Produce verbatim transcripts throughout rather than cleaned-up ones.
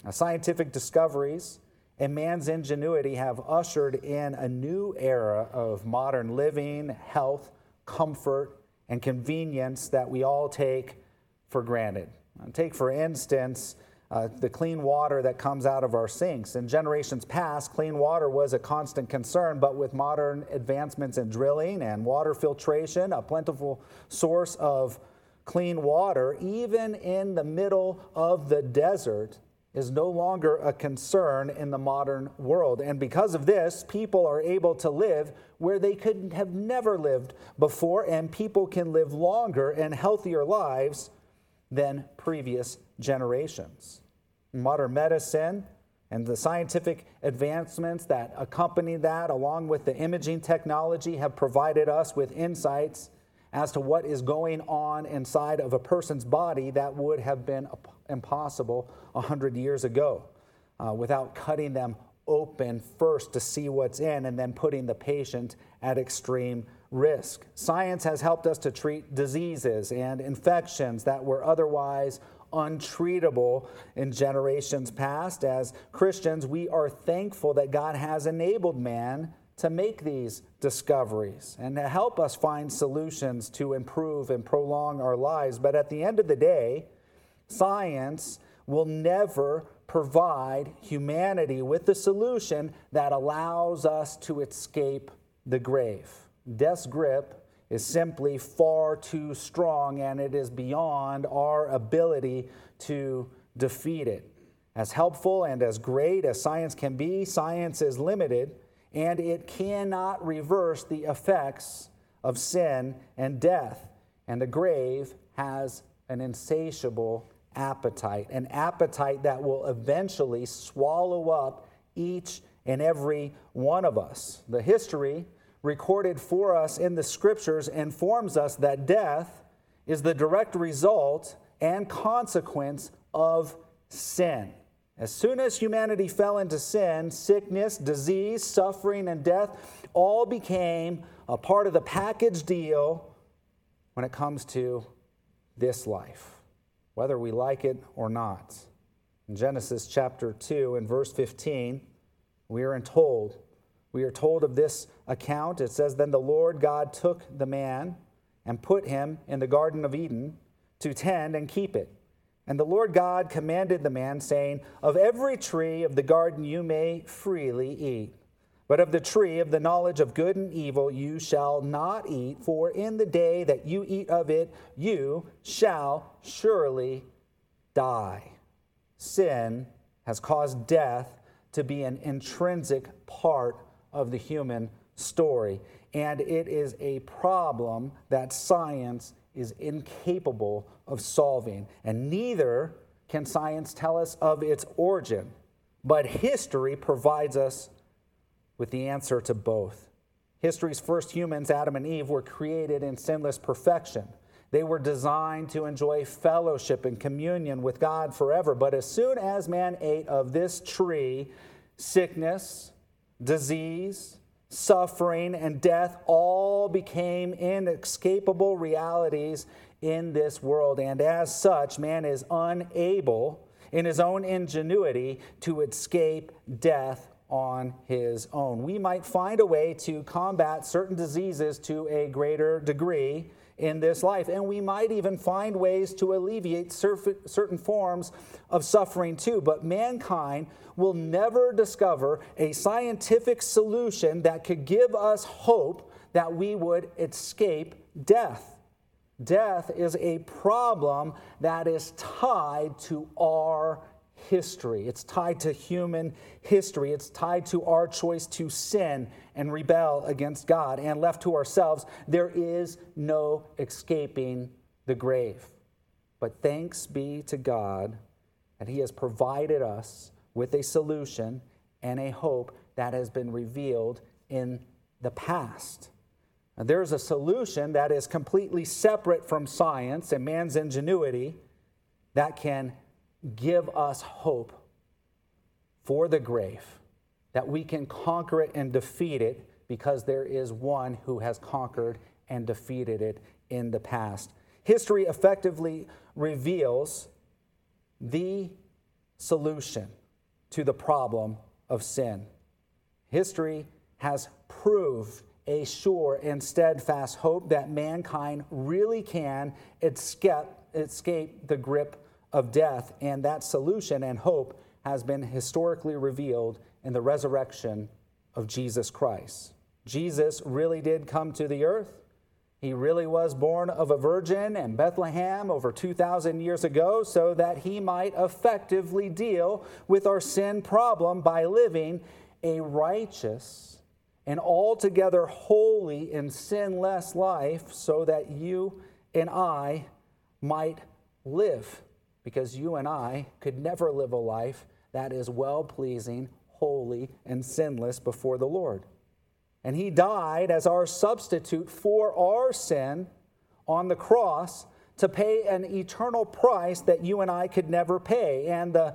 Now, scientific discoveries and man's ingenuity have ushered in a new era of modern living, health, comfort, and convenience that we all take for granted. Take, for instance, uh, the clean water that comes out of our sinks. In generations past, clean water was a constant concern, but with modern advancements in drilling and water filtration, a plentiful source of clean water, even in the middle of the desert, is no longer a concern in the modern world. And because of this, people are able to live where they could have never lived before, and people can live longer and healthier lives than previous generations. Modern medicine and the scientific advancements that accompany that, along with the imaging technology, have provided us with insights as to what is going on inside of a person's body that would have been impossible a hundred years ago, uh, without cutting them open first to see what's in and then putting the patient at extreme risk. Science has helped us to treat diseases and infections that were otherwise untreatable in generations past. As Christians, we are thankful that God has enabled man to make these discoveries and to help us find solutions to improve and prolong our lives. But at the end of the day, science will never provide humanity with the solution that allows us to escape the grave. Death's grip is simply far too strong, and it is beyond our ability to defeat it. As helpful and as great as science can be, science is limited, and it cannot reverse the effects of sin and death. And the grave has an insatiable appetite, an appetite that will eventually swallow up each and every one of us. The history recorded for us in the Scriptures informs us that death is the direct result and consequence of sin. As soon as humanity fell into sin, sickness, disease, suffering, and death all became a part of the package deal when it comes to this life, whether we like it or not. In Genesis chapter two and verse fifteen, we are told, we are told of this account. It says, "Then the Lord God took the man and put him in the Garden of Eden to tend and keep it. And the Lord God commanded the man, saying, Of every tree of the garden you may freely eat, but of the tree of the knowledge of good and evil you shall not eat, for in the day that you eat of it, you shall surely die." Sin has caused death to be an intrinsic part of the human story, and it is a problem that science is incapable of solving. And neither can science tell us of its origin, but history provides us with the answer to both. History's first humans, Adam and Eve, were created in sinless perfection. They were designed to enjoy fellowship and communion with God forever. But as soon as man ate of this tree, sickness, disease, suffering, and death all became inescapable realities in this world. And as such, man is unable, in his own ingenuity, to escape death on his own. We might find a way to combat certain diseases to a greater degree in this life, and we might even find ways to alleviate certain forms of suffering too. But mankind will never discover a scientific solution that could give us hope that we would escape death. Death is a problem that is tied to our history. It's tied to human history. It's tied to our choice to sin and rebel against God. And left to ourselves, there is no escaping the grave. But thanks be to God that He has provided us with a solution and a hope that has been revealed in the past. Now, there's a solution that is completely separate from science and man's ingenuity that can give us hope for the grave, that we can conquer it and defeat it because there is one who has conquered and defeated it in the past. History effectively reveals the solution to the problem of sin. History has proved a sure and steadfast hope that mankind really can escape, escape the grip of death, and that solution and hope has been historically revealed in the resurrection of Jesus Christ. Jesus really did come to the earth. He really was born of a virgin in Bethlehem over two thousand years ago so that he might effectively deal with our sin problem by living a righteous and altogether holy and sinless life so that you and I might live, because you and I could never live a life that is well-pleasing, holy, and sinless before the Lord. And he died as our substitute for our sin on the cross to pay an eternal price that you and I could never pay. And the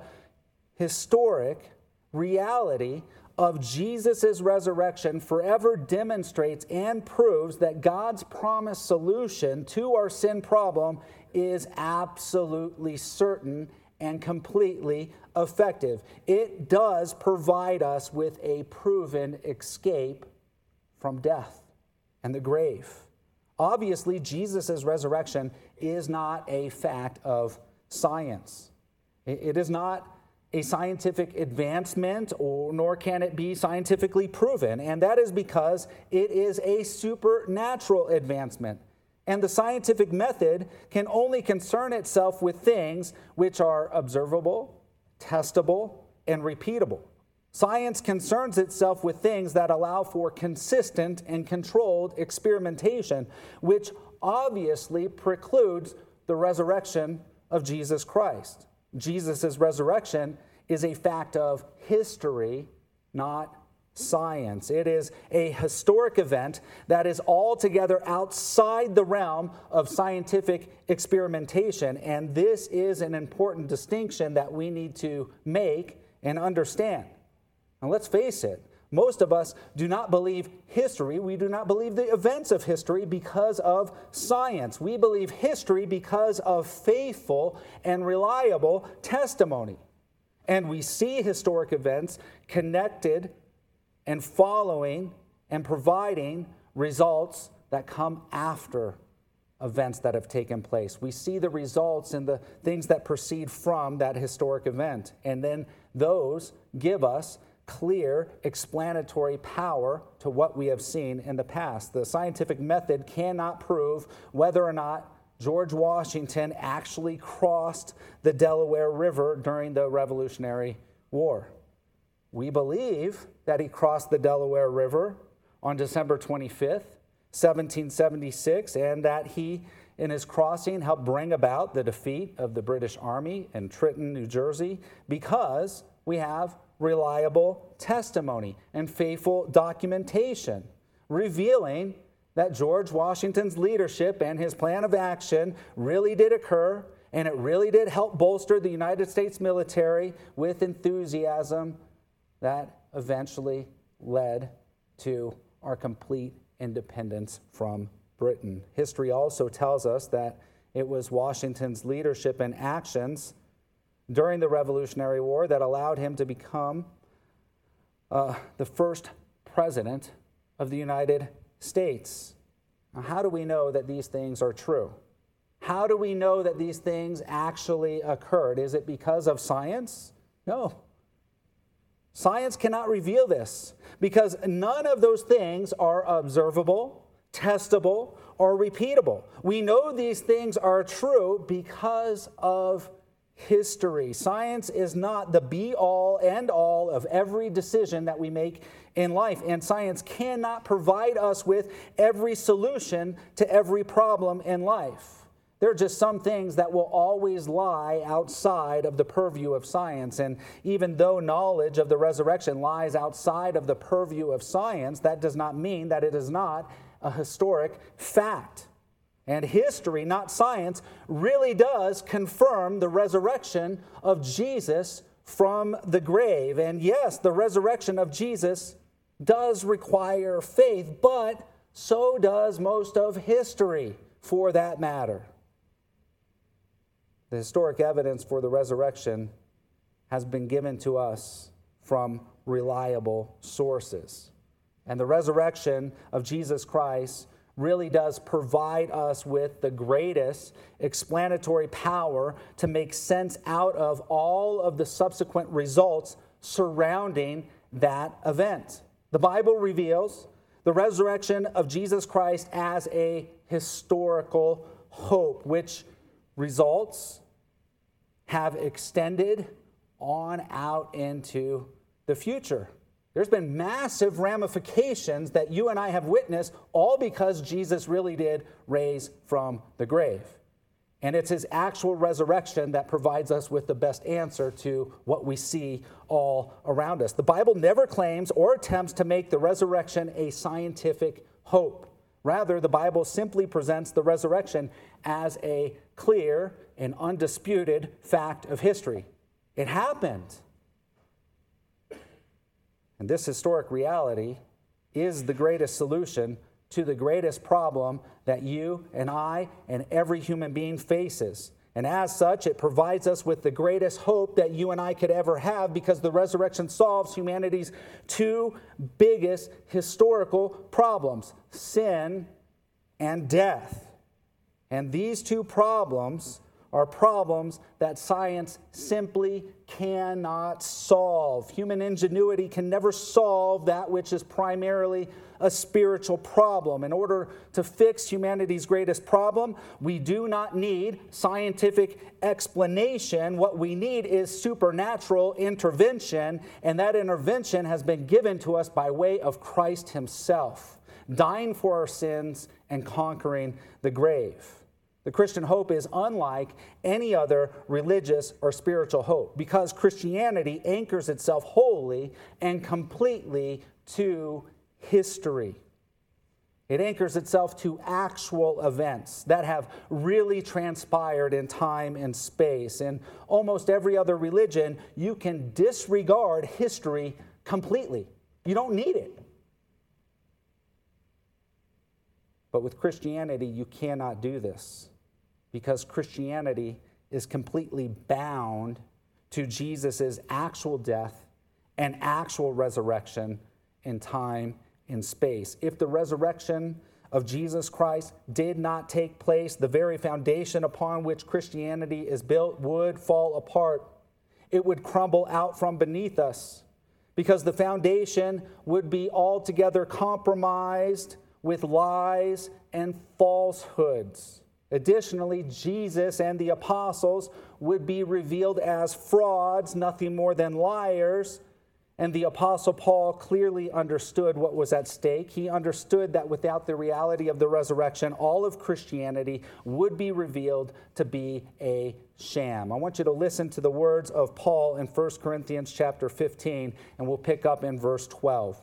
historic reality of Jesus' resurrection forever demonstrates and proves that God's promised solution to our sin problem is absolutely certain and completely effective. It does provide us with a proven escape from death and the grave. Obviously, Jesus' resurrection is not a fact of science. It is not a scientific advancement, or nor can it be scientifically proven, and that is because it is a supernatural advancement. And the scientific method can only concern itself with things which are observable, testable, and repeatable. Science concerns itself with things that allow for consistent and controlled experimentation, which obviously precludes the resurrection of Jesus Christ. Jesus' resurrection is a fact of history, not science. It is a historic event that is altogether outside the realm of scientific experimentation, and this is an important distinction that we need to make and understand. Now, let's face it, most of us do not believe history. We do not believe the events of history because of science. We believe history because of faithful and reliable testimony. And we see historic events connected and following and providing results that come after events that have taken place. We see the results in the things that proceed from that historic event. And then those give us clear explanatory power to what we have seen in the past. The scientific method cannot prove whether or not George Washington actually crossed the Delaware River during the Revolutionary War. We believe that he crossed the Delaware River on December twenty-fifth, seventeen seventy-six, and that he, in his crossing, helped bring about the defeat of the British Army in Trenton, New Jersey, because we have reliable testimony and faithful documentation revealing that George Washington's leadership and his plan of action really did occur, and it really did help bolster the United States military with enthusiasm that eventually led to our complete independence from Britain. History also tells us that it was Washington's leadership and actions during the Revolutionary War that allowed him to become uh, the first president of the United States. Now, how do we know that these things are true? How do we know that these things actually occurred? Is it because of science? No. Science cannot reveal this because none of those things are observable, testable, or repeatable. We know these things are true because of history. Science is not the be-all, end-all of every decision that we make in life, and science cannot provide us with every solution to every problem in life. There are just some things that will always lie outside of the purview of science, and even though knowledge of the resurrection lies outside of the purview of science, that does not mean that it is not a historic fact. And history, not science, really does confirm the resurrection of Jesus from the grave. And yes, the resurrection of Jesus does require faith, but so does most of history, for that matter. The historic evidence for the resurrection has been given to us from reliable sources. And the resurrection of Jesus Christ really does provide us with the greatest explanatory power to make sense out of all of the subsequent results surrounding that event. The Bible reveals the resurrection of Jesus Christ as a historical hope, which results have extended on out into the future. There's been massive ramifications that you and I have witnessed, all because Jesus really did raise from the grave. And it's his actual resurrection that provides us with the best answer to what we see all around us. The Bible never claims or attempts to make the resurrection a scientific hope. Rather, the Bible simply presents the resurrection as a clear and undisputed fact of history. It happened. And this historic reality is the greatest solution to the greatest problem that you and I and every human being faces. And as such, it provides us with the greatest hope that you and I could ever have, because the resurrection solves humanity's two biggest historical problems: sin and death. And these two problems are problems that science simply cannot solve. Human ingenuity can never solve that which is primarily a spiritual problem. In order to fix humanity's greatest problem, we do not need scientific explanation. What we need is supernatural intervention, and that intervention has been given to us by way of Christ himself, dying for our sins and conquering the grave. The Christian hope is unlike any other religious or spiritual hope, because Christianity anchors itself wholly and completely to history. It anchors itself to actual events that have really transpired in time and space. In almost every other religion, you can disregard history completely. You don't need it. But with Christianity, you cannot do this, because Christianity is completely bound to Jesus' actual death and actual resurrection in time and space. If the resurrection of Jesus Christ did not take place, the very foundation upon which Christianity is built would fall apart. It would crumble out from beneath us, because the foundation would be altogether compromised with lies and falsehoods. Additionally, Jesus and the apostles would be revealed as frauds, nothing more than liars. And the apostle Paul clearly understood what was at stake. He understood that without the reality of the resurrection, all of Christianity would be revealed to be a sham. I want you to listen to the words of Paul in First Corinthians chapter fifteen, and we'll pick up in verse twelve.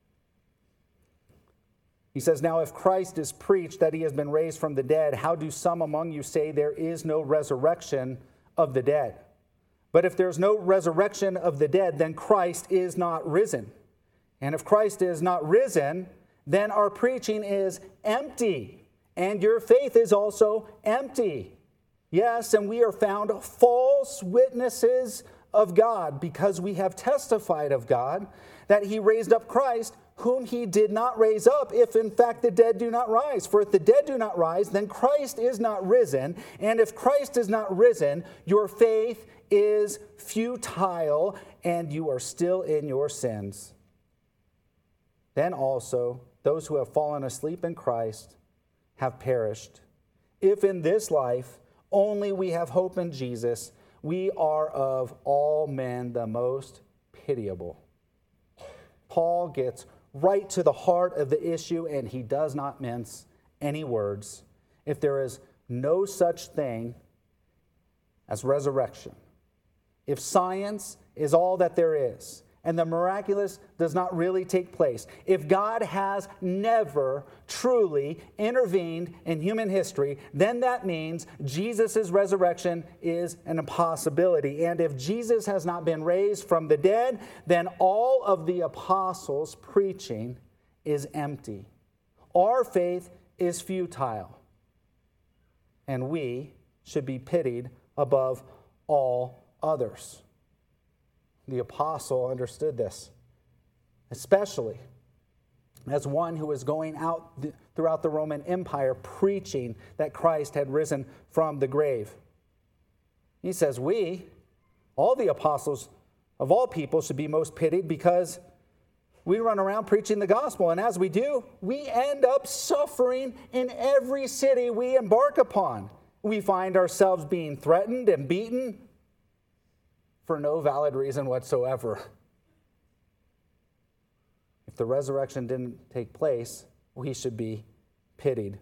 He says, "Now if Christ is preached that he has been raised from the dead, how do some among you say there is no resurrection of the dead? But if there's no resurrection of the dead, then Christ is not risen. And if Christ is not risen, then our preaching is empty, and your faith is also empty. Yes, and we are found false witnesses of God, because we have testified of God that he raised up Christ, whom he did not raise up, if in fact the dead do not rise. For if the dead do not rise, then Christ is not risen. And if Christ is not risen, your faith is futile, and you are still in your sins. Then also those who have fallen asleep in Christ have perished. If in this life only we have hope in Jesus, we are of all men the most pitiable." Paul gets right to the heart of the issue, and he does not mince any words. If there is no such thing as resurrection, if science is all that there is, and the miraculous does not really take place, if God has never truly intervened in human history, then that means Jesus' resurrection is an impossibility. And if Jesus has not been raised from the dead, then all of the apostles' preaching is empty. Our faith is futile, and we should be pitied above all others. the apostle, understood this, especially as one who was going out th- throughout the Roman Empire preaching that Christ had risen from the grave. He says, we, all the apostles of all people, should be most pitied because we run around preaching the gospel, and as we do, we end up suffering in every city we embark upon. We find ourselves being threatened and beaten for no valid reason whatsoever. If the resurrection didn't take place, we should be pitied.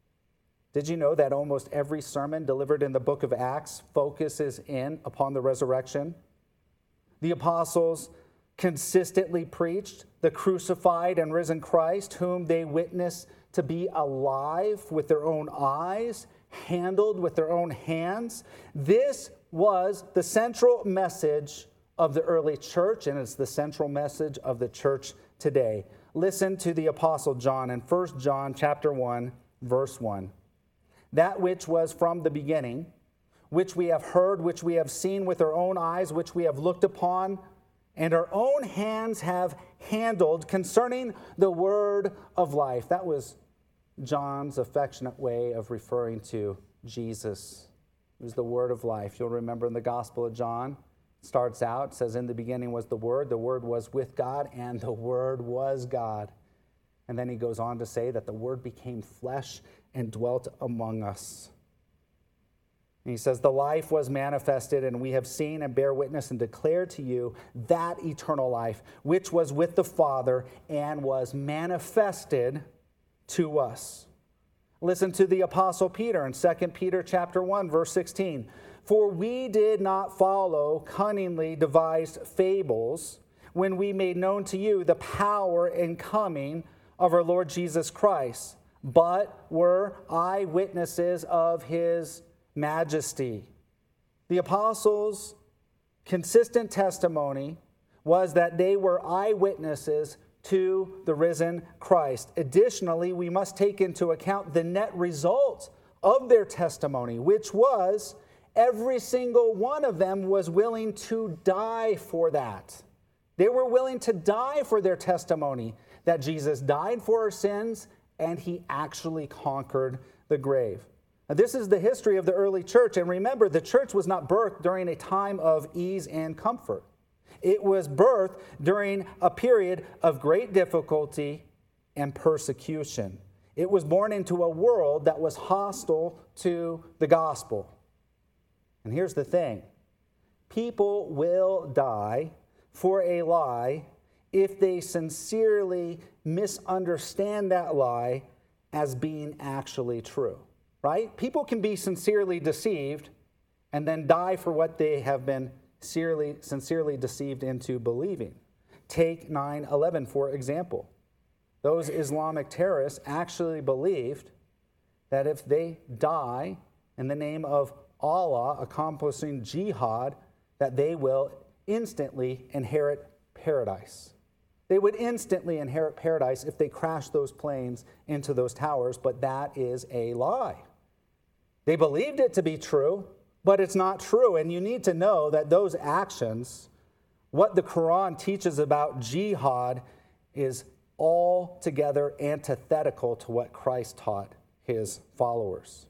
Did you know that almost every sermon delivered in the book of Acts focuses in upon the resurrection? The apostles consistently preached the crucified and risen Christ, whom they witnessed to be alive with their own eyes, handled with their own hands. This was the central message of the early church, and it's the central message of the church today. Listen to the apostle John in First John chapter one, verse one. That which was from the beginning, which we have heard, which we have seen with our own eyes, which we have looked upon, and our own hands have handled concerning the word of life. That was John's affectionate way of referring to Jesus. It was the word of life. You'll remember in the Gospel of John, it starts out, it says, in the beginning was the Word, the Word was with God, and the Word was God. And then he goes on to say that the Word became flesh and dwelt among us. And he says, the life was manifested, and we have seen and bear witness and declare to you that eternal life, which was with the Father and was manifested to us. Listen to the Apostle Peter in Second Peter chapter one, verse sixteen. For we did not follow cunningly devised fables when we made known to you the power and coming of our Lord Jesus Christ, but were eyewitnesses of his majesty. The apostles' consistent testimony was that they were eyewitnesses to the risen Christ. Additionally, we must take into account the net result of their testimony, which was every single one of them was willing to die for that. They were willing to die for their testimony that Jesus died for our sins and he actually conquered the grave. Now, this is the history of the early church. And remember, the church was not birthed during a time of ease and comfort. It was birthed during a period of great difficulty and persecution. It was born into a world that was hostile to the gospel. And here's the thing. People will die for a lie if they sincerely misunderstand that lie as being actually true, right? People can be sincerely deceived and then die for what they have been sincerely, sincerely deceived into believing. Take nine eleven, for example. Those Islamic terrorists actually believed that if they die in the name of Allah, accomplishing jihad, that they will instantly inherit paradise. They would instantly inherit paradise if they crashed those planes into those towers, but that is a lie. They believed it to be true, but it's not true. And you need to know that those actions, what the Quran teaches about jihad, is altogether antithetical to what Christ taught his followers.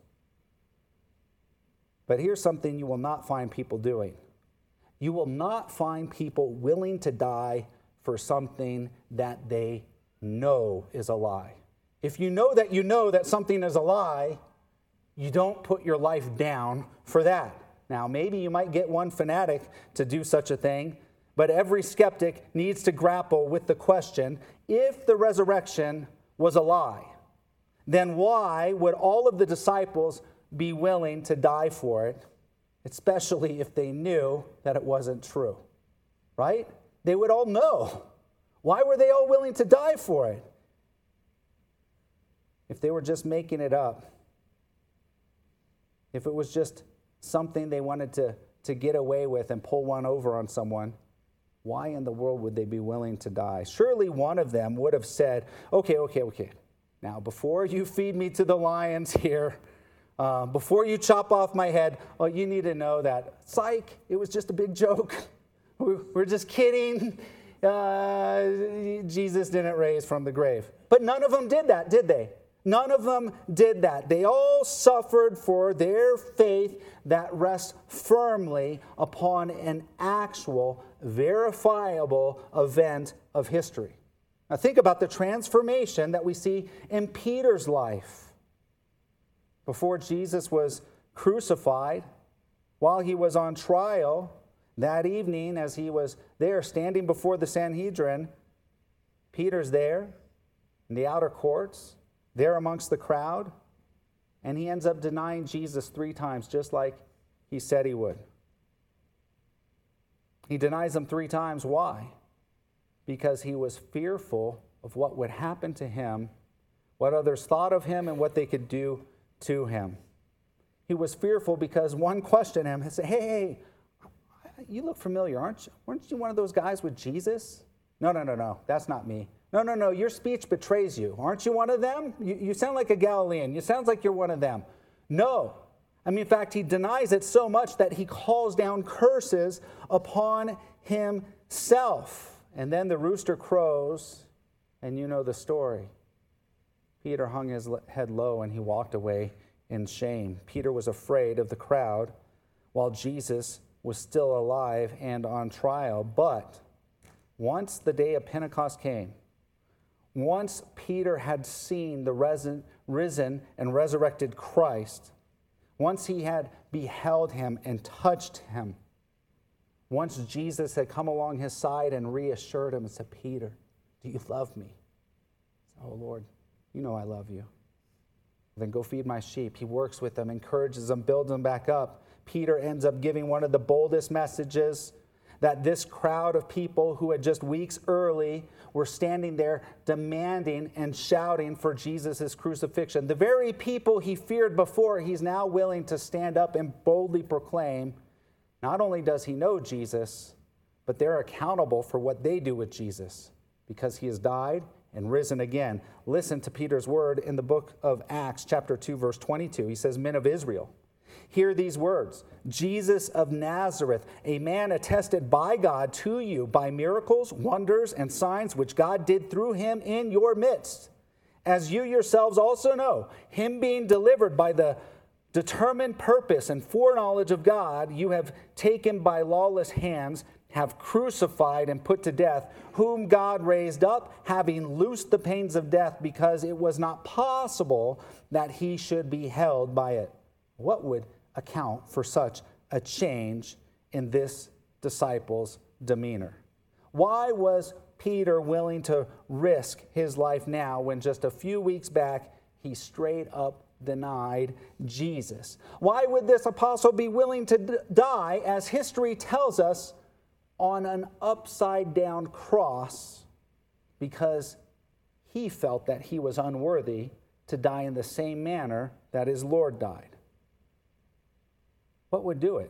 But here's something you will not find people doing. You will not find people willing to die for something that they know is a lie. If you know that you know that something is a lie, you don't put your life down for that. Now, maybe you might get one fanatic to do such a thing, but every skeptic needs to grapple with the question, if the resurrection was a lie, then why would all of the disciples be willing to die for it, especially if they knew that it wasn't true, right? They would all know. Why were they all willing to die for it? If they were just making it up, if it was just something they wanted to, to get away with and pull one over on someone, why in the world would they be willing to die? Surely one of them would have said, okay, okay, okay. Now, before you feed me to the lions here, uh, before you chop off my head, well, you need to know that, psych, it was just a big joke. We're just kidding. Uh, Jesus didn't raise from the grave. But none of them did that, did they? None of them did that. They all suffered for their faith that rests firmly upon an actual, verifiable event of history. Now think about the transformation that we see in Peter's life. Before Jesus was crucified, while he was on trial, that evening as he was there standing before the Sanhedrin, Peter's there in the outer courts, there amongst the crowd, and he ends up denying Jesus three times, just like he said he would. He denies him three times. Why? Because he was fearful of what would happen to him, what others thought of him, and what they could do to him. He was fearful because one questioned him and said, hey, hey, you look familiar, aren't you? Weren't you one of those guys with Jesus? No, no, no, no, that's not me. No, no, no, your speech betrays you. Aren't you one of them? You, you sound like a Galilean. You sound like you're one of them. No. I mean, in fact, he denies it so much that he calls down curses upon himself. And then the rooster crows, and you know the story. Peter hung his head low, and he walked away in shame. Peter was afraid of the crowd while Jesus was still alive and on trial. But once the day of Pentecost came, once Peter had seen the risen, risen and resurrected Christ, once he had beheld him and touched him, once Jesus had come along his side and reassured him and said, Peter, do you love me? Oh, Lord, you know I love you. Then go feed my sheep. He works with them, encourages them, builds them back up. Peter ends up giving one of the boldest messages that this crowd of people who had just weeks early were standing there demanding and shouting for Jesus' crucifixion. The very people he feared before, he's now willing to stand up and boldly proclaim, not only does he know Jesus, but they're accountable for what they do with Jesus because he has died and risen again. Listen to Peter's word in the book of Acts, chapter two, verse twenty-two. He says, Men of Israel, hear these words. Jesus of Nazareth, a man attested by God to you by miracles, wonders, and signs which God did through him in your midst. As you yourselves also know, him being delivered by the determined purpose and foreknowledge of God, you have taken by lawless hands, have crucified and put to death, whom God raised up, having loosed the pains of death, because it was not possible that he should be held by it. What would account for such a change in this disciple's demeanor? Why was Peter willing to risk his life now when just a few weeks back he straight up denied Jesus? Why would this apostle be willing to d- die, as history tells us, on an upside-down cross? Because he felt that he was unworthy to die in the same manner that his Lord died. What would do it?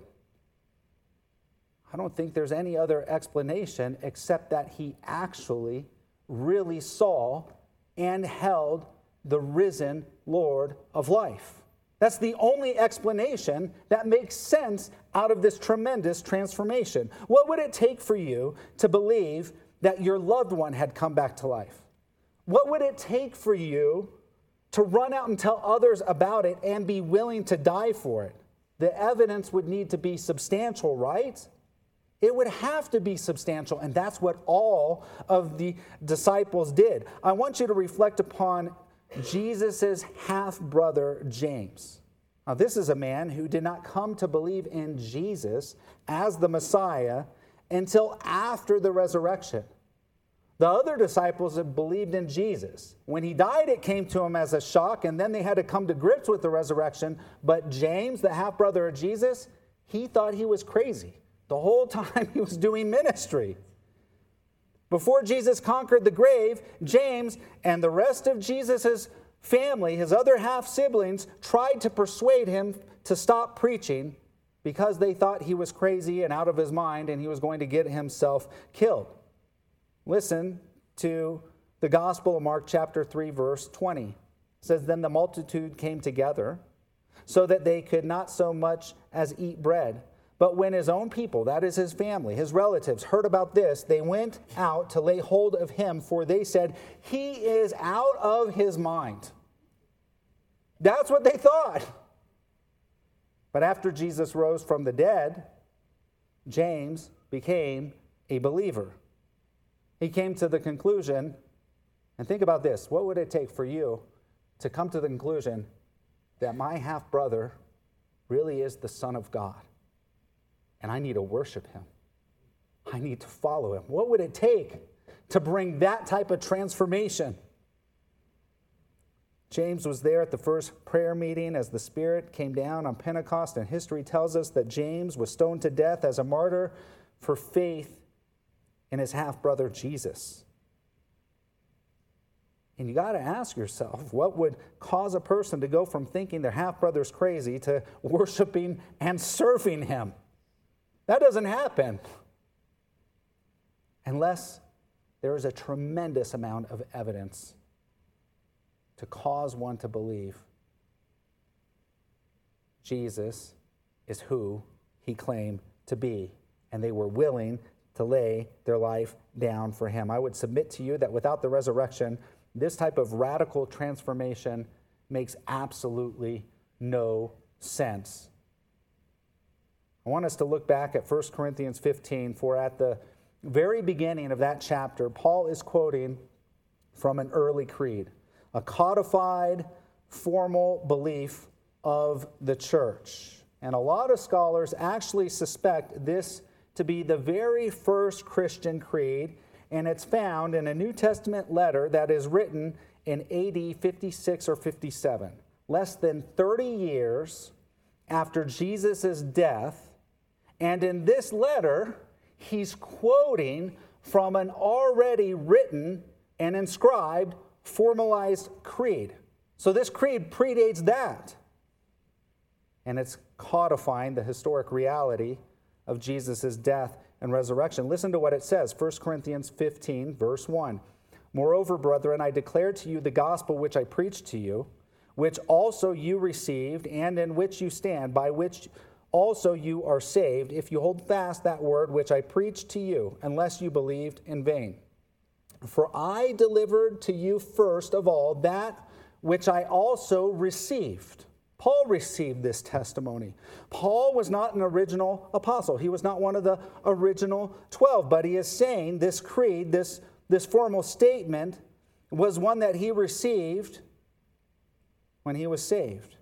I don't think there's any other explanation except that he actually really saw and held the risen Lord of life. That's the only explanation that makes sense out of this tremendous transformation. What would it take for you to believe that your loved one had come back to life? What would it take for you to run out and tell others about it and be willing to die for it? The evidence would need to be substantial, right? It would have to be substantial, and that's what all of the disciples did. I want you to reflect upon Jesus' half-brother, James. Now, this is a man who did not come to believe in Jesus as the Messiah until after the resurrection. The other disciples had believed in Jesus. When he died, it came to him as a shock, and then they had to come to grips with the resurrection. But James, the half-brother of Jesus, he thought he was crazy the whole time he was doing ministry. Before Jesus conquered the grave, James and the rest of Jesus' family, his other half-siblings, tried to persuade him to stop preaching because they thought he was crazy and out of his mind and he was going to get himself killed. Listen to the Gospel of Mark chapter three, verse twenty. It says, Then the multitude came together so that they could not so much as eat bread, But when his own people, that is his family, his relatives, heard about this, they went out to lay hold of him, for they said, he is out of his mind. That's what they thought. But after Jesus rose from the dead, James became a believer. He came to the conclusion, and think about this, what would it take for you to come to the conclusion that my half-brother really is the Son of God? And I need to worship him. I need to follow him. What would it take to bring that type of transformation? James was there at the first prayer meeting as the Spirit came down on Pentecost, and history tells us that James was stoned to death as a martyr for faith in his half-brother Jesus. And you got to ask yourself, what would cause a person to go from thinking their half-brother's crazy to worshiping and serving him? That doesn't happen unless there is a tremendous amount of evidence to cause one to believe Jesus is who he claimed to be, and they were willing to lay their life down for him. I would submit to you that without the resurrection, this type of radical transformation makes absolutely no sense. I want us to look back at First Corinthians fifteen, for at the very beginning of that chapter, Paul is quoting from an early creed, a codified, formal belief of the church. And a lot of scholars actually suspect this to be the very first Christian creed, and it's found in a New Testament letter that is written in A D fifty-six or fifty-seven, less than thirty years after Jesus' death. And in this letter, he's quoting from an already written and inscribed formalized creed. So this creed predates that. And it's codifying the historic reality of Jesus' death and resurrection. Listen to what it says, First Corinthians fifteen, verse one. Moreover, brethren, I declare to you the gospel which I preached to you, which also you received, and in which you stand, by which also you are saved, if you hold fast that word which I preached to you, unless you believed in vain. For I delivered to you first of all that which I also received. Paul received this testimony. Paul was not an original apostle. He was not one of the original twelve, but he is saying this creed, this, this formal statement, was one that he received when he was saved.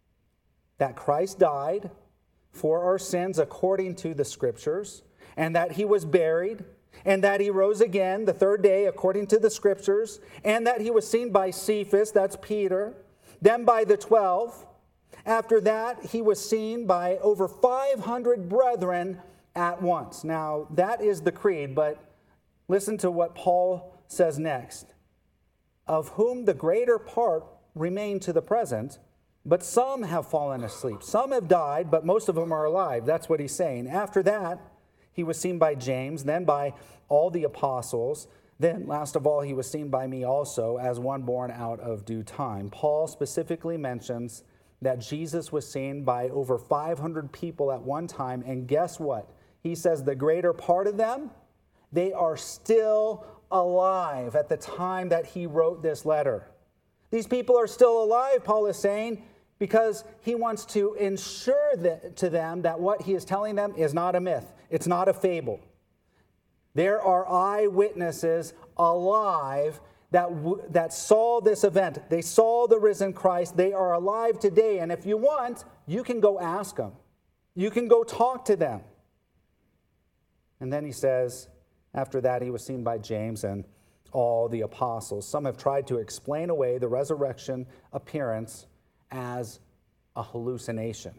That Christ died for our sins according to the Scriptures, and that he was buried, and that he rose again the third day according to the Scriptures, and that he was seen by Cephas, that's Peter, then by the twelve. After that, he was seen by over five hundred brethren at once. Now, that is the creed, but listen to what Paul says next. Of whom the greater part remain to the present, but some have fallen asleep. Some have died, but most of them are alive. That's what he's saying. After that, he was seen by James, then by all the apostles. Then, last of all, he was seen by me also as one born out of due time. Paul specifically mentions that Jesus was seen by over five hundred people at one time. And guess what? He says the greater part of them, they are still alive at the time that he wrote this letter. These people are still alive, Paul is saying, because he wants to ensure that, to them that what he is telling them is not a myth. It's not a fable. There are eyewitnesses alive that, w- that saw this event. They saw the risen Christ. They are alive today. And if you want, you can go ask them. You can go talk to them. And then he says, after that, he was seen by James and all the apostles. Some have tried to explain away the resurrection appearance as a hallucination.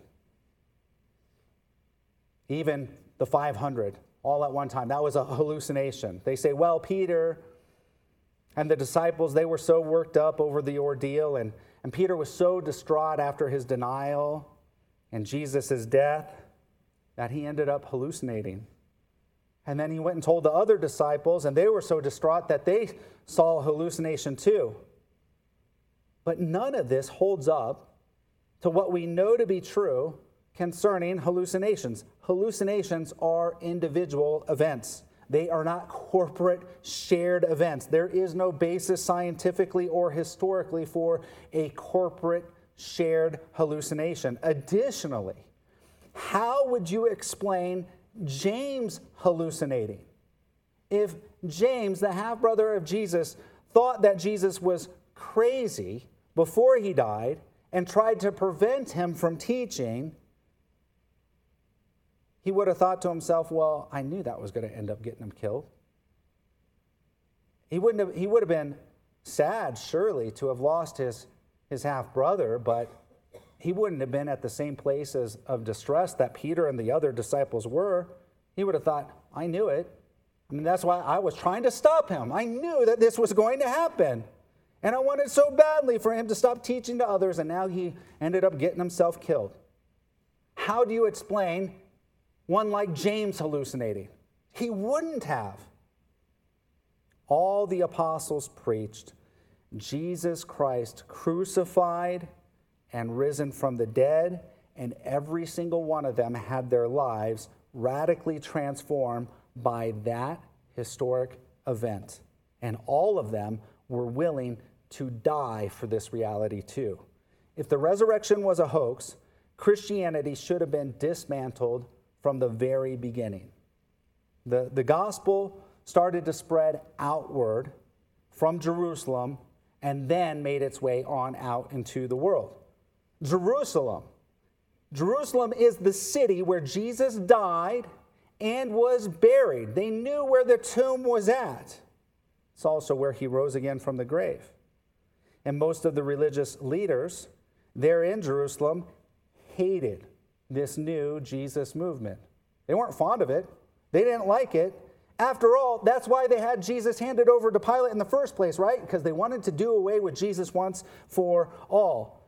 Even the five hundred, all at one time, that was a hallucination. They say, well, Peter and the disciples, they were so worked up over the ordeal, and, and Peter was so distraught after his denial and Jesus' death that he ended up hallucinating. And then he went and told the other disciples, and they were so distraught that they saw a hallucination too. But none of this holds up to what we know to be true concerning hallucinations. Hallucinations are individual events. They are not corporate shared events. There is no basis scientifically or historically for a corporate shared hallucination. Additionally, how would you explain James hallucinating? If James, the half-brother of Jesus, thought that Jesus was crazy before he died and tried to prevent him from teaching, he would have thought to himself, well, I knew that was going to end up getting him killed. He wouldn't have, he would have been sad, surely, to have lost his, his half-brother, but he wouldn't have been at the same place as, of distress that Peter and the other disciples were. He would have thought, I knew it. I mean, that's why I was trying to stop him. I knew that this was going to happen. And I wanted so badly for him to stop teaching to others, and now he ended up getting himself killed. How do you explain one like James hallucinating? He wouldn't have. All the apostles preached Jesus Christ crucified and risen from the dead, and every single one of them had their lives radically transformed by that historic event. And all of them were willing to die for this reality too. If the resurrection was a hoax, Christianity should have been dismantled from the very beginning. The, the gospel started to spread outward from Jerusalem and then made its way on out into the world. Jerusalem. Jerusalem is the city where Jesus died and was buried. They knew where the tomb was at. It's also where he rose again from the grave. And most of the religious leaders there in Jerusalem hated this new Jesus movement. They weren't fond of it. They didn't like it. After all, that's why they had Jesus handed over to Pilate in the first place, right? Because they wanted to do away with Jesus once for all.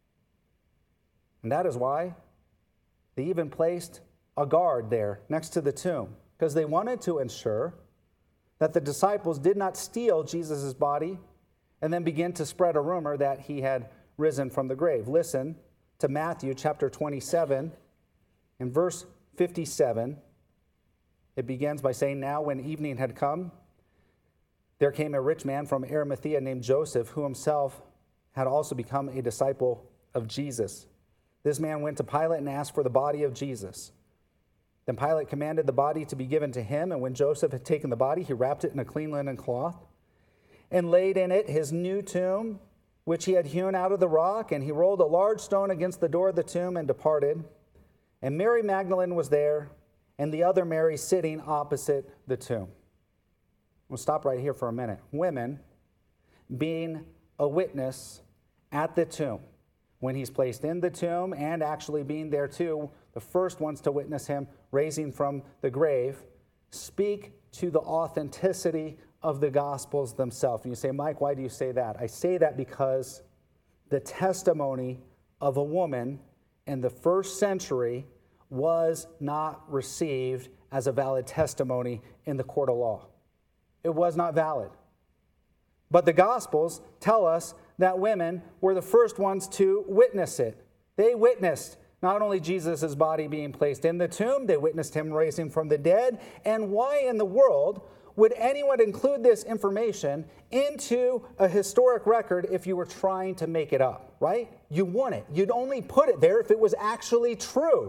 And that is why they even placed a guard there next to the tomb, because they wanted to ensure that the disciples did not steal Jesus' body and then begin to spread a rumor that he had risen from the grave. Listen to Matthew chapter twenty-seven, in verse fifty-seven. It begins by saying, "Now when evening had come, there came a rich man from Arimathea named Joseph, who himself had also become a disciple of Jesus. This man went to Pilate and asked for the body of Jesus. Then Pilate commanded the body to be given to him, and when Joseph had taken the body, he wrapped it in a clean linen cloth and laid in it his new tomb, which he had hewn out of the rock, and he rolled a large stone against the door of the tomb and departed. And Mary Magdalene was there, and the other Mary sitting opposite the tomb." We'll stop right here for a minute. Women being a witness at the tomb, when he's placed in the tomb and actually being there too, the first ones to witness him raising from the grave, speak to the authenticity of the Gospels themselves. And you say, Mike, why do you say that? I say that because the testimony of a woman in the first century was not received as a valid testimony in the court of law. It was not valid. But the Gospels tell us that women were the first ones to witness it. They witnessed not only Jesus' body being placed in the tomb, they witnessed him rising from the dead. And why in the world would anyone include this information into a historic record if you were trying to make it up, right? You wouldn't. You'd only put it there if it was actually true.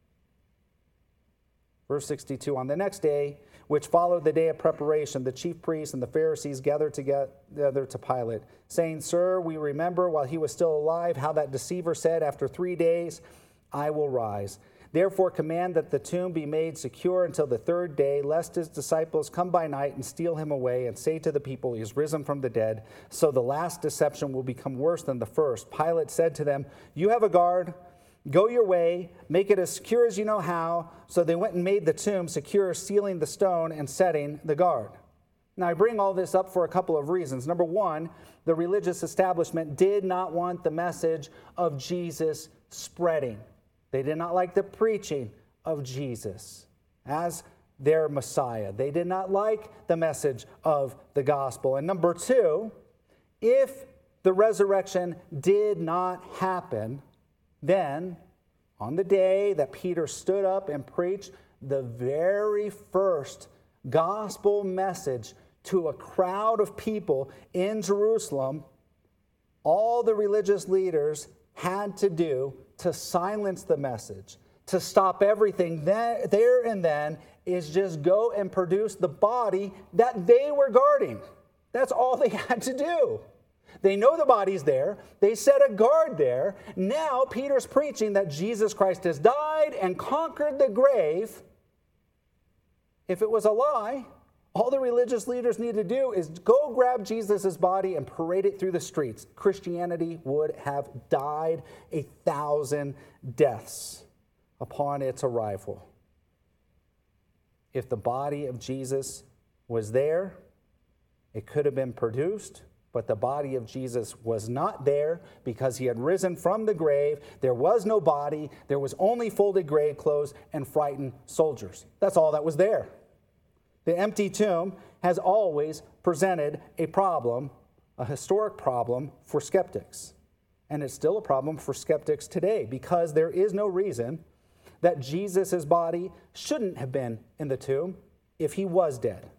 Verse sixty-two, "On the next day, which followed the day of preparation, the chief priests and the Pharisees gathered together to Pilate, saying, 'Sir, we remember while he was still alive how that deceiver said, after three days I will rise. Therefore command that the tomb be made secure until the third day, lest his disciples come by night and steal him away and say to the people, he is risen from the dead. So the last deception will become worse than the first.' Pilate said to them, 'You have a guard. Go your way, make it as secure as you know how.' So they went and made the tomb secure, sealing the stone and setting the guard." Now, I bring all this up for a couple of reasons. Number one, the religious establishment did not want the message of Jesus spreading. They did not like the preaching of Jesus as their Messiah. They did not like the message of the gospel. And number two, if the resurrection did not happen, then on the day that Peter stood up and preached the very first gospel message to a crowd of people in Jerusalem, all the religious leaders had to do to silence the message, to stop everything there, there and then, is just go and produce the body that they were guarding. That's all they had to do. They know the body's there. They set a guard there. Now Peter's preaching that Jesus Christ has died and conquered the grave. If it was a lie, all the religious leaders need to do is go grab Jesus' body and parade it through the streets. Christianity would have died a thousand deaths upon its arrival. If the body of Jesus was there, it could have been produced, but the body of Jesus was not there because he had risen from the grave. There was no body. There was only folded grave clothes and frightened soldiers. That's all that was there. The empty tomb has always presented a problem, a historic problem for skeptics. And it's still a problem for skeptics today because there is no reason that Jesus' body shouldn't have been in the tomb if he was dead.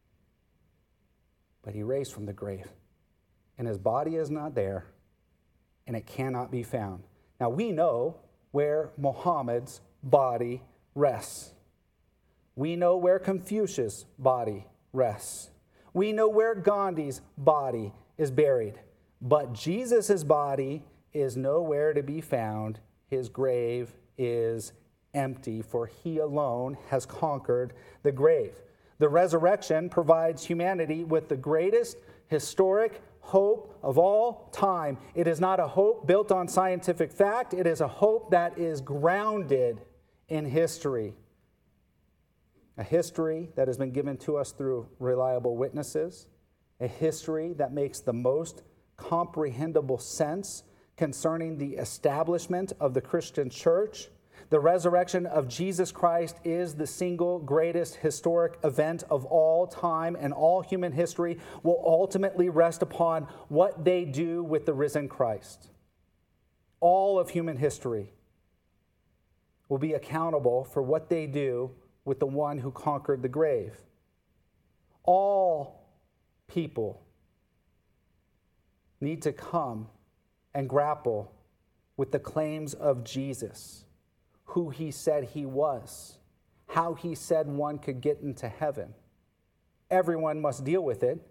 But he raised from the grave, and his body is not there, and it cannot be found. Now we know where Muhammad's body rests. We know where Confucius' body rests. We know where Gandhi's body is buried. But Jesus' body is nowhere to be found. His grave is empty, for he alone has conquered the grave. The resurrection provides humanity with the greatest historic hope of all time. It is not a hope built on scientific fact. It is a hope that is grounded in history. A history that has been given to us through reliable witnesses. A history that makes the most comprehensible sense concerning the establishment of the Christian church. The resurrection of Jesus Christ is the single greatest historic event of all time, and all human history will ultimately rest upon what they do with the risen Christ. All of human history will be accountable for what they do with the one who conquered the grave. All people need to come and grapple with the claims of Jesus, who he said he was, how he said one could get into heaven. Everyone must deal with it.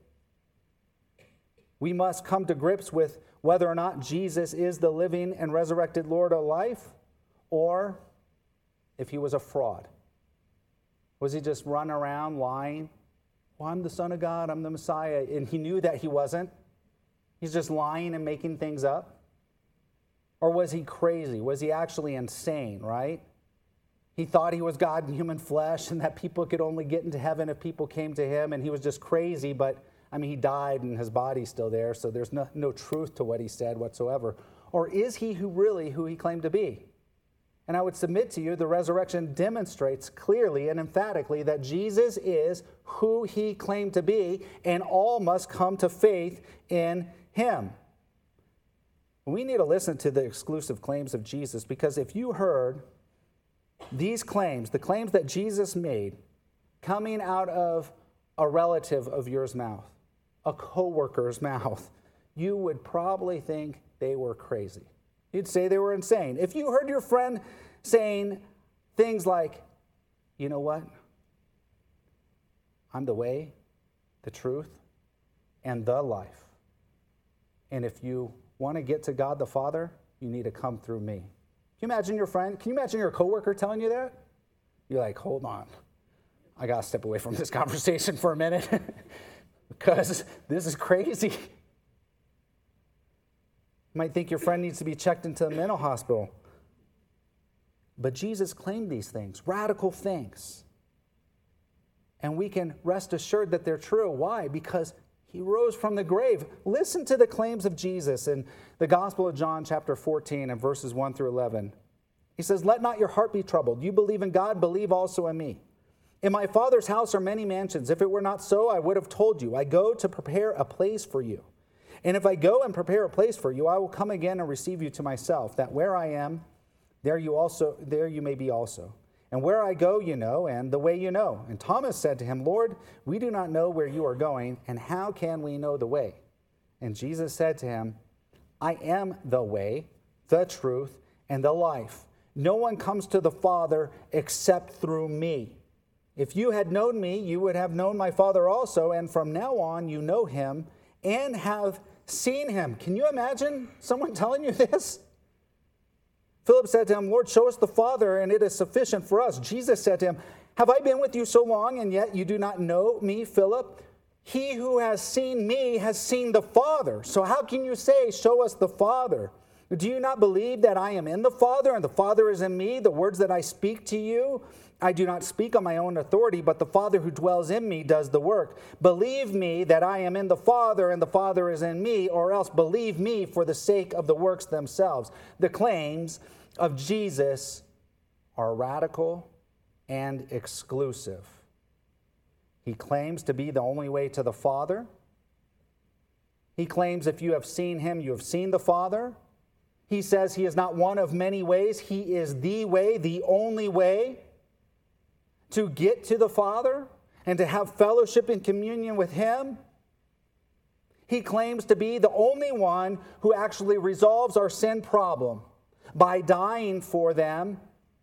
We must come to grips with whether or not Jesus is the living and resurrected Lord of life, or if he was a fraud. Was he just running around lying? Well, I'm the Son of God, I'm the Messiah, and he knew that he wasn't. He's just lying and making things up. Or was he crazy? Was he actually insane, right? He thought he was God in human flesh and that people could only get into heaven if people came to him, and he was just crazy, but I mean, he died and his body's still there, so there's no, no truth to what he said whatsoever. Or is he who really who he claimed to be? And I would submit to you, the resurrection demonstrates clearly and emphatically that Jesus is who he claimed to be, and all must come to faith in him. We need to listen to the exclusive claims of Jesus, because if you heard these claims, the claims that Jesus made, coming out of a relative of yours mouth, a coworker's mouth, you would probably think they were crazy. You'd say they were insane. If you heard your friend saying things like, you know what? I'm the way, the truth, and the life. And if you want to get to God the Father, you need to come through me. Can you imagine your friend? Can you imagine your coworker telling you that? You're like, hold on. I got to step away from this conversation for a minute because this is crazy. You might think your friend needs to be checked into a mental hospital. But Jesus claimed these things, radical things. And we can rest assured that they're true. Why? Because he rose from the grave. Listen to the claims of Jesus in the Gospel of John, chapter fourteen, and verses one through eleven. He says, "Let not your heart be troubled. You believe in God, believe also in me. In my Father's house are many mansions. If it were not so, I would have told you. I go to prepare a place for you. And if I go and prepare a place for you, I will come again and receive you to myself, that where I am, There you also there you may be also. And where I go you know, and the way you know. And Thomas said to him, Lord, we do not know where you are going, and how can we know the way? And Jesus said to him, I am the way, the truth, and the life. No one comes to the Father except through me. If you had known me, you would have known my Father also, and from now on you know him and have seen him. Can you imagine someone telling you this? Philip said to him, Lord, show us the Father, and it is sufficient for us. Jesus said to him, have I been with you so long, and yet you do not know me, Philip? He who has seen me has seen the Father. So how can you say, show us the Father? Do you not believe that I am in the Father, and the Father is in me? The words that I speak to you, I do not speak on my own authority, but the Father who dwells in me does the work. Believe me that I am in the Father, and the Father is in me, or else believe me for the sake of the works themselves. The claims of Jesus are radical and exclusive. He claims to be the only way to the Father. He claims if you have seen him, you have seen the Father. He says he is not one of many ways. He is the way, the only way to get to the Father and to have fellowship and communion with him. He claims to be the only one who actually resolves our sin problem by dying for them.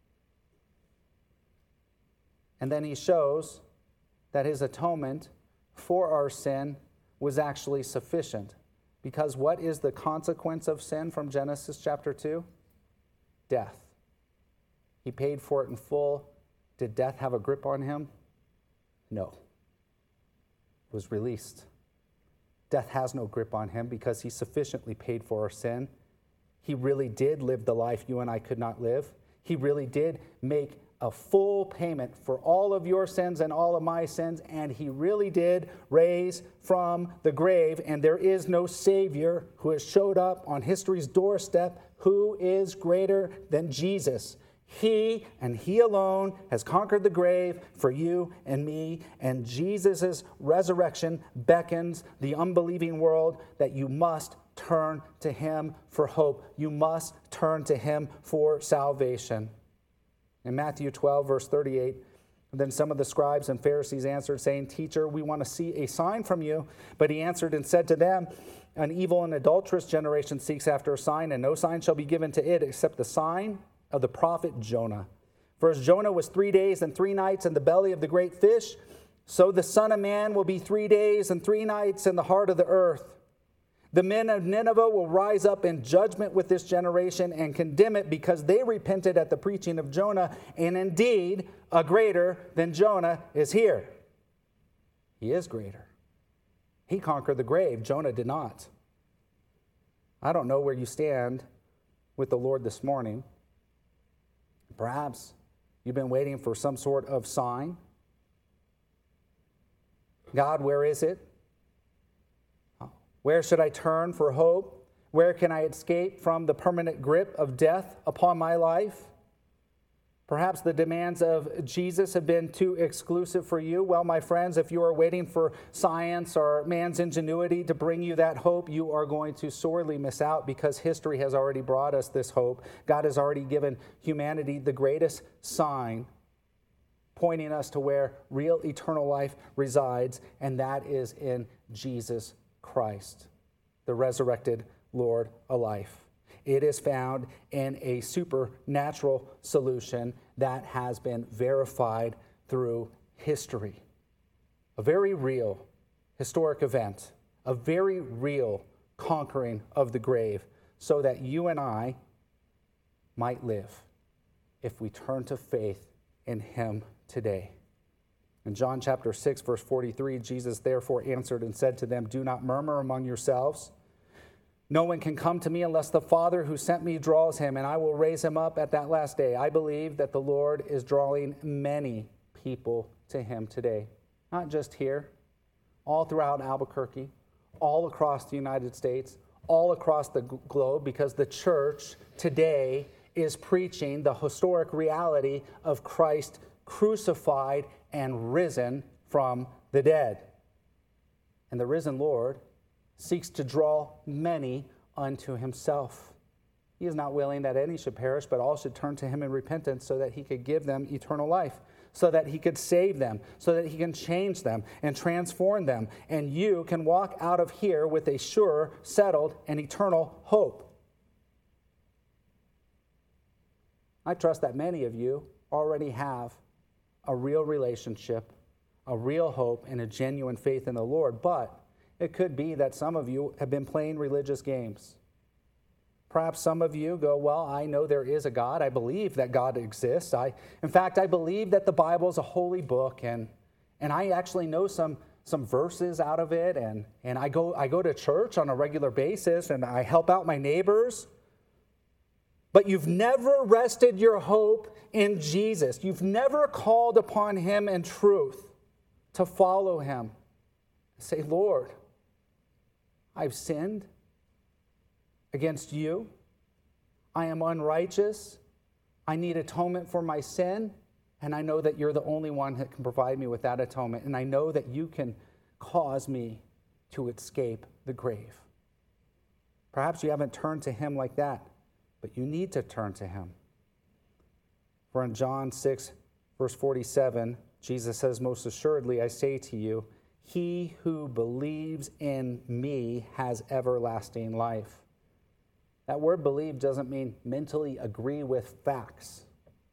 And then he shows that his atonement for our sin was actually sufficient. Because what is the consequence of sin from Genesis chapter two? Death. He paid for it in full. Did death have a grip on him? No. It was released. Death has no grip on him because he sufficiently paid for our sin. He really did live the life you and I could not live. He really did make a full payment for all of your sins and all of my sins, and he really did raise from the grave, and there is no Savior who has showed up on history's doorstep who is greater than Jesus. He and he alone has conquered the grave for you and me, and Jesus' resurrection beckons the unbelieving world that you must turn to him for hope. You must turn to him for salvation. In Matthew twelve, verse thirty-eight, then some of the scribes and Pharisees answered, saying, Teacher, we want to see a sign from you. But he answered and said to them, an evil and adulterous generation seeks after a sign, and no sign shall be given to it except the sign of the prophet Jonah. For as Jonah was three days and three nights in the belly of the great fish, so the Son of Man will be three days and three nights in the heart of the earth. The men of Nineveh will rise up in judgment with this generation and condemn it because they repented at the preaching of Jonah, and indeed a greater than Jonah is here. He is greater. He conquered the grave. Jonah did not. I don't know where you stand with the Lord this morning. Perhaps you've been waiting for some sort of sign. God, where is it? Where should I turn for hope? Where can I escape from the permanent grip of death upon my life? Perhaps the demands of Jesus have been too exclusive for you. Well, my friends, if you are waiting for science or man's ingenuity to bring you that hope, you are going to sorely miss out because history has already brought us this hope. God has already given humanity the greatest sign, pointing us to where real eternal life resides, and that is in Jesus Christ, the resurrected Lord of life. It is found in a supernatural solution that has been verified through history. A very real historic event, a very real conquering of the grave, so that you and I might live if we turn to faith in him today. In John chapter six, verse forty-three, Jesus therefore answered and said to them, do not murmur among yourselves. No one can come to me unless the Father who sent me draws him, and I will raise him up at that last day. I believe that the Lord is drawing many people to him today. Not just here, all throughout Albuquerque, all across the United States, all across the globe, because the church today is preaching the historic reality of Christ crucified and risen from the dead. And the risen Lord seeks to draw many unto himself. He is not willing that any should perish, but all should turn to him in repentance so that he could give them eternal life, so that he could save them, so that he can change them and transform them. And you can walk out of here with a sure, settled, and eternal hope. I trust that many of you already have a real relationship, a real hope, and a genuine faith in the Lord, but it could be that some of you have been playing religious games. Perhaps some of you go, well, I know there is a God. I believe that God exists. I, in fact, I believe that the Bible is a holy book, and, and I actually know some, some verses out of it, and, and I go, I go to church on a regular basis, and I help out my neighbors. But you've never rested your hope in Jesus. You've never called upon him in truth to follow him. Say, Lord, I've sinned against you. I am unrighteous. I need atonement for my sin. And I know that you're the only one that can provide me with that atonement. And I know that you can cause me to escape the grave. Perhaps you haven't turned to him like that, but you need to turn to him. For in John six, verse forty-seven, Jesus says, most assuredly, I say to you, he who believes in me has everlasting life. That word believe doesn't mean mentally agree with facts.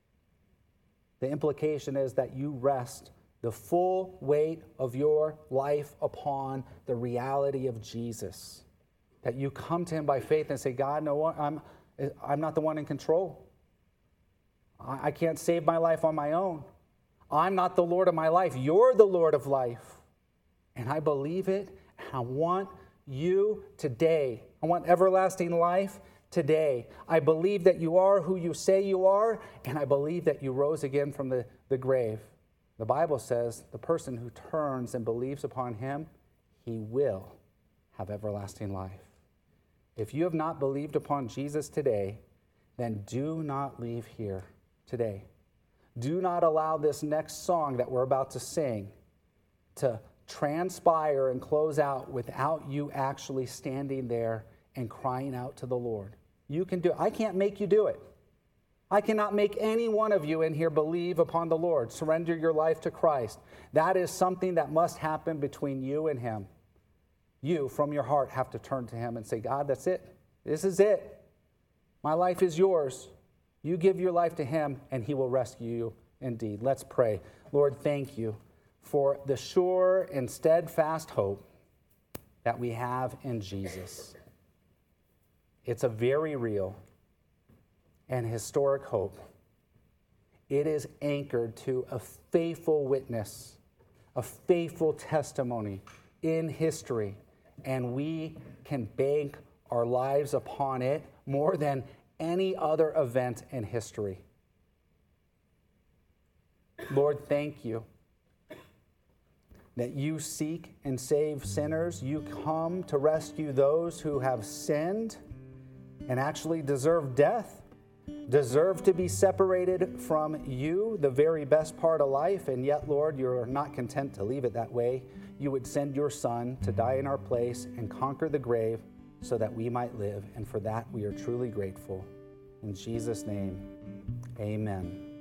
The implication is that you rest the full weight of your life upon the reality of Jesus. That you come to him by faith and say, God, no, I'm, I'm not the one in control. I, I can't save my life on my own. I'm not the Lord of my life. You're the Lord of life. And I believe it. And I want you today. I want everlasting life today. I believe that you are who you say you are, and I believe that you rose again from the, the grave. The Bible says the person who turns and believes upon him, he will have everlasting life. If you have not believed upon Jesus today, then do not leave here today. Do not allow this next song that we're about to sing to transpire and close out without you actually standing there and crying out to the Lord. You can do it. I can't make you do it. I cannot make any one of you in here believe upon the Lord, surrender your life to Christ. That is something that must happen between you and him. You, from your heart, have to turn to him and say, God, that's it. This is it. My life is yours. You give your life to him, and he will rescue you indeed. Let's pray. Lord, thank you for the sure and steadfast hope that we have in Jesus. It's a very real and historic hope. It is anchored to a faithful witness, a faithful testimony in history, and we can bank our lives upon it more than any other event in history. Lord, thank you that you seek and save sinners. You come to rescue those who have sinned and actually deserve death, deserve to be separated from you, the very best part of life. And yet, Lord, you're not content to leave it that way. You would send your Son to die in our place and conquer the grave so that we might live. And for that, we are truly grateful. In Jesus' name, amen.